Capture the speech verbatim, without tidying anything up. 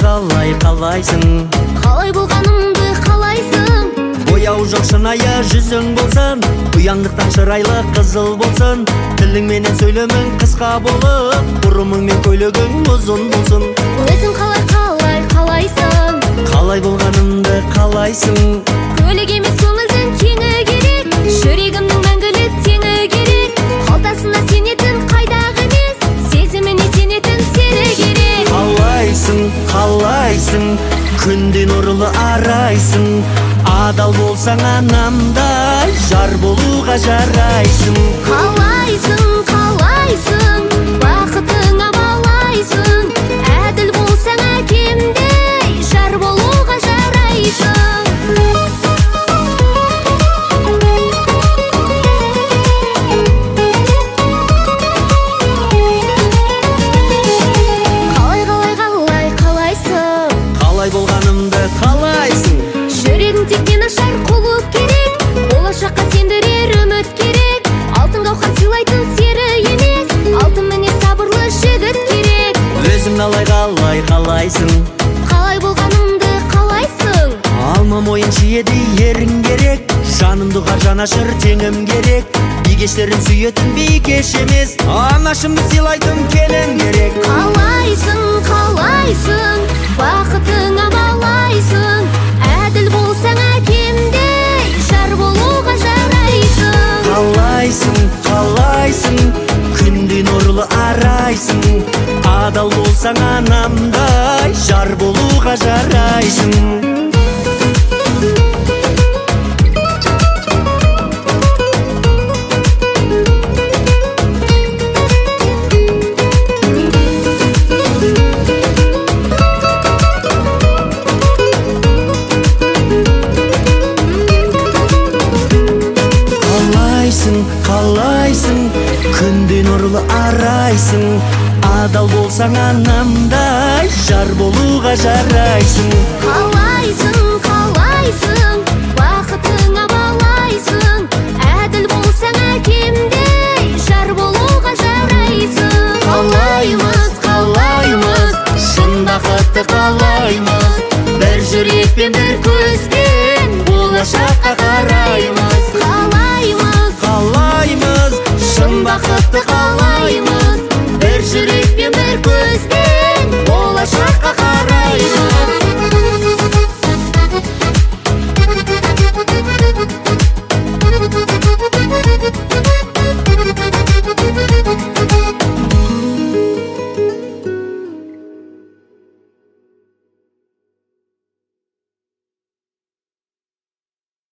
қалай қалайсың? Қалай болғанымды қалайсың? Бояу жоқ шынайы жүзің болсын, ұяңдықтан шырайлы қызыл болсын, тіліңменен сөйлемің қысқа болып, бұрымың мен көйлегің ұзын болсын. Өзің қалай қалай қалайсың? Қалай болғанымды қалайсың? Көйлек емес көңілдің кеңі керек, жүрегімнің мәңгілік теңі керек. Қалтасына сенетін қайдағы емес, сезіміне сенетін сені керек. Қалайсың, қалайсың, күнде нұрлы арайсың, адал болсаң анамдай, жар болуға жарайсың. Қалайсың, қалайсың, бақытыңа балайсың, әділ болсаң әкемдей, жар болуға жарайсың. Қалай, қалай, қалай, қалайсың? Қалай болғанымды қалайсың? Жүрегің тектен ашар құлы керек, болашаққа сендірер үміт керек. Алтын гауһар сыйлайтын сері емес, алтын міне сабырлы жігіт керек. Өзің қалай қалай қалайсың? Қалай болғанымды қалайсың? Алма мойын шиеді ерің керек, жанымдыға жанашыр теңім керек. Бикештерін сүйетін бикеш емес, анашымды сыйлайтын келін керек. Қалайсың, қалайсың, бақытыңа балайсың, әділ болсаң әкемдей, жар болуға жарайсың. Қалайсың, қалайсың, күнде нұрлы арайсың, адал болсаң анамдай, жар болуға жарайсың. Қалайсың, күнде нұрлы арайсың, адал болсаң анамдай, жар болуға жарайсың. Қалайсың, қалайсың, бақытыңа балайсың, әділ болсаң әкемдей, жар болуға жарайсың. Қалаймыз, қалаймыз, шын бақытты қалаймыз, бір жүрекпен бір көзбен болашаққа қараймыз. Қалаймыз, Қалаймыз, шын бақытты қалаймыз, бір жүрекпен бір көзбен